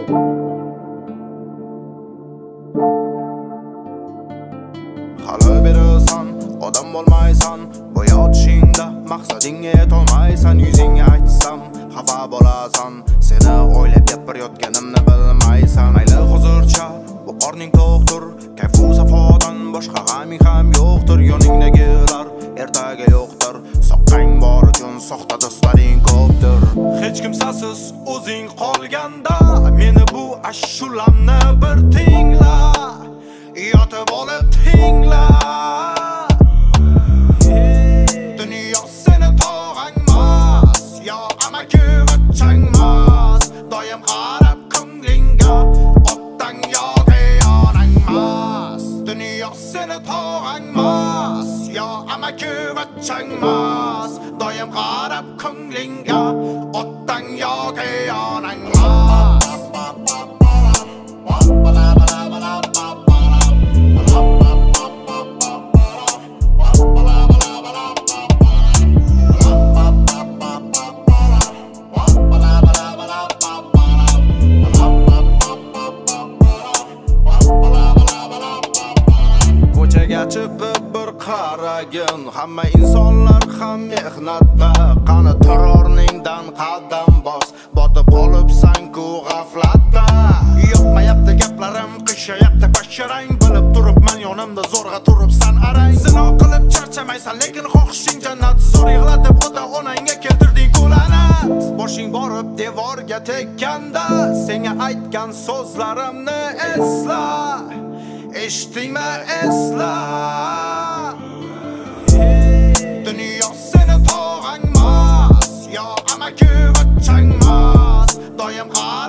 Hali berasan, odam bo'lmaysan. Bo'yotishingda maqsadingga yetolmaysan. Yuzingga aytsam xafa bo'lasan. Seni o'ylab gapirayotganimni bilmaysan. Mayli hozircha bu qorning to'qdir. Kayfu safodan boshqa g'aming ham yo'qdir. Yoningdagilar ertaga yo'qdir. Soqqang bor uchun soxta do'stlaring ko'pdir. Hech kimsasiz o'zing qolganda meni bu ashulamni bir tingla. Yotib olib tingla. Dunyo seni tog'angmas, yo amaki vachangmas. Doim qarab ko'nglingga otdan yoki yonangmas. Dunyo seni tog'angmas, yo amaki vachangmas. Doim qarab ko'nglingga otdan yoki yonangmas. Ko'chaga chiqib bir qaragin, hamma insonlar ham mehnatda. Qani terrorningdan qadam bos, botib qolibsan-ku g'aflatda. Yoqmayapti gaplarim, qishayapti basharang. Bilib turibman yonimda zo'rg'a turibsan arang. Zino qilib charchamaysan, lekin xohishing jannat. Zo'r yig'latib ota-onangga keltirding kul'anat. Boshing borib devorga tekkanda, senga aytgan so'zlarimni esla. Eshitdingmi esla. Dunyo seni tog'angmas, yo amaki vachangmas. Doim